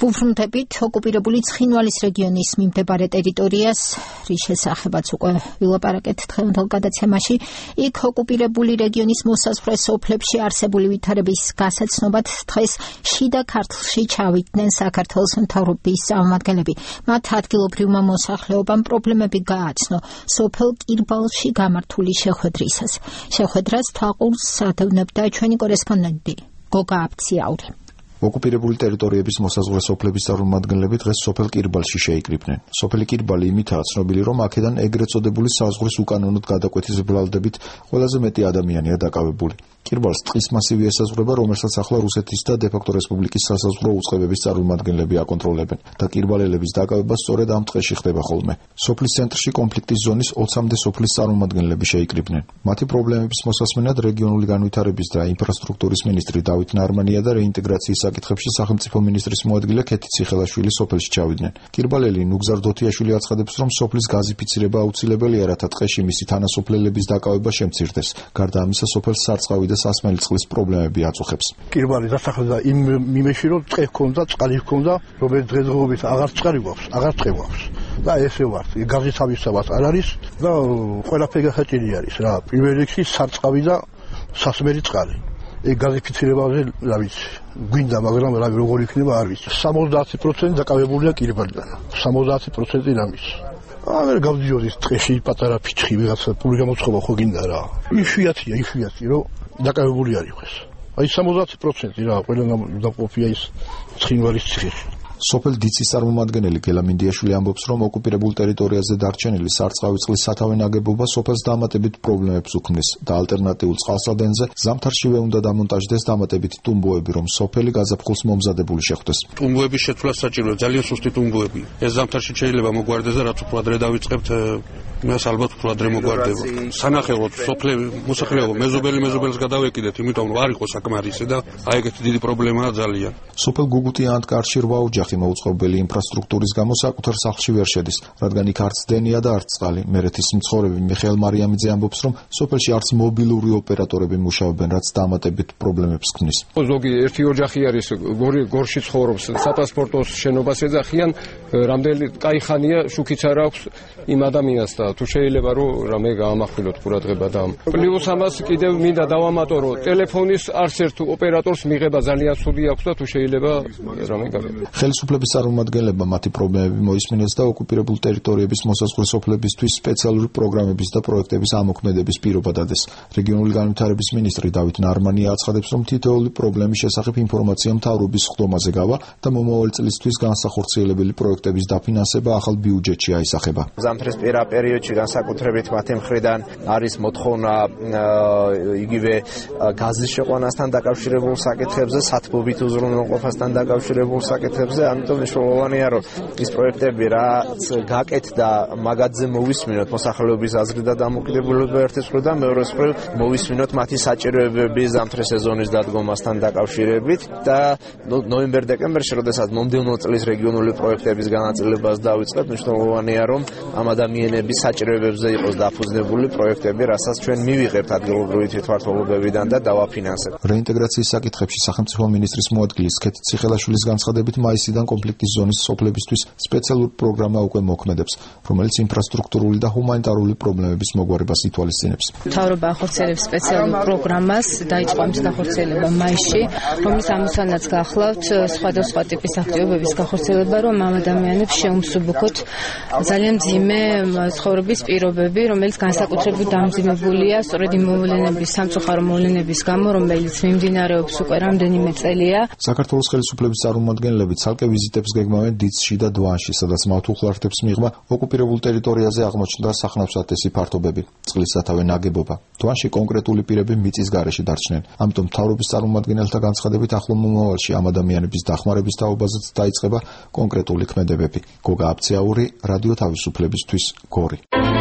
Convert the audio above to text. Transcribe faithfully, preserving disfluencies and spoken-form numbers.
ვუბრუნდებით ოკუპირებული ცხინვალის რეგიონის მიმდებარე ტერიტორიას, რის შესახებაც უკვე ვილაპარაკეთ დღევანდელ გადაცემაში. იქ ოკუპირებული რეგიონის მოსაზღვრე სოფლებში არსებული ვითარების გასაცნობად დღეს შიდა ქართლში ჩავიდნენ საქართველოს მთავრობის წარმომადგენლები. მათ ადგილობრივმა მოსახლეობამ პრობლემები გააცნო სოფელ კირბალში გამართული შეხვედრისას. შეხვედრას თვალყურს ადევნებდა ჩვენი კორესპონდენტი გოგა აფციაური. ოკუპირებული ტერიტორიების მოსაზღვრე სოფლების წარმომადგენლები დღეს სოფელ კირბალში შეიკრიბნენ. სოფელი კირბალი იმითაა ცნობილი, რომ აქედან ეგრეთ წოდებული საზღვრის უკანონოდ გადაკვეთის ბრალდებით ყველაზე მეტი ადამიანია დაკავებული. კირბალს ტყის მასივი ესაზღვრება, რომელსაც ახლა რუსეთის და დე-ფაქტო რესპუბლიკის სასაზღვრო უწყებების წარმომადგენლები აკონტროლებენ და კირბალელების დაკავება სწორედ ამ ტყეში ხდება ხოლმე. სოფლის ცენტრში კონფლიქტის ზონის ოცამდე სოფლის წარმომადგენლები შეიკრიბნენ. მათი პრობლემების მოსასმენად რეგიონული განვითარების და ინფრასტრუქტურის მინისტრი დავით ნარმანია და რეინტეგრაციის საკითხებში სახელმწიფო მინისტრის მოადგილე ქეთი ციხელაშვილი სოფელში ჩავიდნენ. კირბალელი ნუგზარ დოთიაშვილი აცხადებს, რომ სოფლის გაზიფიცირება აუცილებელია, რათა ტყეში მისი თანასოფლელების დაკავება შემცირდეს. გარდა ამისა, სოფელს სარწყავი და სასმელი წყლის პრობლემები აწუხებს. კირბალი დასახლდა იმ იმეში, რომ ტყე ჰქონდა, წყალი ჰქონდა, რომელიც დღესდღეობით აღარ წყალი გვაქვს, აღარ ტყე გვაქვს. და ესე ვარ, გაზის თავისთავად არ არის და ყველაფერი გასაჭირი არის რა. პირველ რიგში სარწყავი და სასმელი წყალი. ეგ გაზიფიცირებაზე რა ვიცი, გვინდა, მაგრამ რა როგორ იქნება არ ვიცი. სამოცდაათი პროცენტი დაკავებულია კირბალიდან. სამოცდაათი პროცენტი რამის. აღარ გავდიოდი ტყეში პატარა ფიჩხი ვიღაცა პური გამოცხობა ხო გინდა რა. იშვიათია, იშვიათი რომ დაკავებული არის ხეს. აი სამოცდაათი პროცენტი რა, ყველა დაყოფია ის ცხინვალის ციხეში. სოფელ დიცის წარმომადგენელი გელა მინდიაშვილი ამბობს, რომ ოკუპირებულ ტერიტორიაზე დარჩენილი სარწყავი წყლის სათავე ნაგებობა სოფელს დამატებით პრობლემებს უქმნის და ალტერნატიულ წყალსადენზე ზამთარშივე უნდა დამონტაჟდეს დამატებითი ტუმბოები, რომ სოფელი გაზაფხულს მომზადებული შეხვდეს. ტუმბოების შეცვლა საჭიროა, ძალიან სუსტი ტუმბოები. ეს ზამთარში შეიძლება მოგვარდეს და რაც უფრო ადრე დავიწყებთ, მას ალბათ უფრო ადრე მოგვარდება. სანახევროდ სოფლები, მოსახლეობა მეზობელი მეზობელს გადავეკიდეთ, იმიტომ რომ არ იყო საკმარისი და აი ეგეთი დიდი პრობლემაა ძალიან. სოფელ გუგუტიანთ კარში რვა ოჯახი მოუწყობელი ინფრასტრუქტურის გამო საკუთარ სახლში ვერ შედის, რადგან იქ არც დენია და არც წყალი. მერეთის მცხოვრები მიხეილ მარიამიძე ამბობს, რომ სოფელში არც მობილური ოპერატორები მუშაობენ, რაც დამატებით პრობლემებს ქმნის. ზოგი ერთი ოჯახი არის, გორში ცხოვრობს, საპასპორტოს შენობას ეძახიან, რამდენი კაი ხანია შუქიც არ აქვს იმ ადამიანს და თუ შეიძლება რომ რამე გაამახვილოთ ყურადღება და პლუს ამას კიდევ მინდა დავამატო, რომ ტელეფონის არც ერთ ოპერატორს მიღება ძალიან სული აქვს და თუ შეიძლება რამე გაგება. ხელისუფლების წარმომადგენლებმა მათი პრობლემები მოისმინეს და ოკუპირებულ ტერიტორიების მოსაზღვრე სოფლებისთვის სპეციალური პროგრამების და პროექტების ამოქმედების პირობა დადეს. რეგიონული განვითარების მინისტრი დავით ნარმანია აცხადებს, რომ თითოეული პრობლემის შესახებ ინფორმაცია მთავრობის ხდომაზე გავა და მომავალი წლისთვის განსახორციელებელი პროექტების დაფინანსება ახალ ბიუჯეტში აისახება. ზამთრის პირა პერიოდში განსაკუთრებით მათი მხრიდან არის მოთხოვნა იგივე გაზის შეყვანასთან დაკავშირებულ საკითხებზე, სათბობით უზრუნველყოფასთან დაკავშირებულ საკითხებზე, ამიტომ მნიშვნელოვანია, რომ ის პროექტები რაც გაკეთდა, მაგათზე მოვისმინოთ მოსახლეობის აზრი და დამოკიდებულება ერთის მხრიდან, მეორეს მხრიდან მოვისმინოთ მათი საჭიროებები ზამთრის სეზონის დადგომასთან დაკავშირებით და ნოემბერ-დეკემბერში, როდესაც მომდევნო წლის რეგიონული პროექტების განაწილებას დავიწყებთ, მნიშვნელოვანია, რომ ამ ადამიანების საჭიროებებზე იყოს დაფუძნებული პროექტები, რასაც ჩვენ მივიღებთ ადგილობრივი თვითმმართველობებიდან და დავაფინანსებთ. რეინტეგრაციის საკითხებში სახელმწიფო მინისტრის მოადგილის ქეთი ციხელაშვილის განცხადებით მაისიდან კონფლიქტის ზონის სოფლებისთვის სპეციალური პროგრამა უკვე მოქმედებს, რომელიც ინფრასტრუქტურული და ჰუმანიტარული პრობლემების მოგვარებას ითვალისწინებს. მთავრობა ახორციელებს სპეციალურ პროგრამას, დაიწყო ამის განხორციელება მაისში, რომლის ამოცანაც გახლავთ სხვადასხვა ტიპის აქტივობების განხორციელება, რომ ამ ადამიანებს შეუმსუბუქოთ ძალიან მძიმე ცხოვრების პირობები, რომელიც განსაკუთრებით დამძიმებულია სწორედ იმ მოვლენების, სამწუხარო მოვლენების გამო, რომელიც მიმდინარეობს უკვე რამდენიმე წელია. საქართველოს ხელისუფლების წარმომადგენლები ცალკე ვიზიტებს გეგმავენ დიცში და დვანში, სადაც მათ უხლარდებს მიღმა ოკუპირებულ ტერიტორიაზე აღმოჩნდა სახნავსათესი ფართობები, წყლის სათავე ნაგებობა. დვანში კონკრეტული პირები მიწის გარეშე დარჩნენ. ამიტომ მთავრობის წარმომადგენელთა განცხადებით ახლო მომავალში ამ ადამიანების დახმარების თაობაზეც დაიწყება კონკრეტული ქმედებები. გოგა აფციაური, რადიო თავისუფლებისთვის, გორი.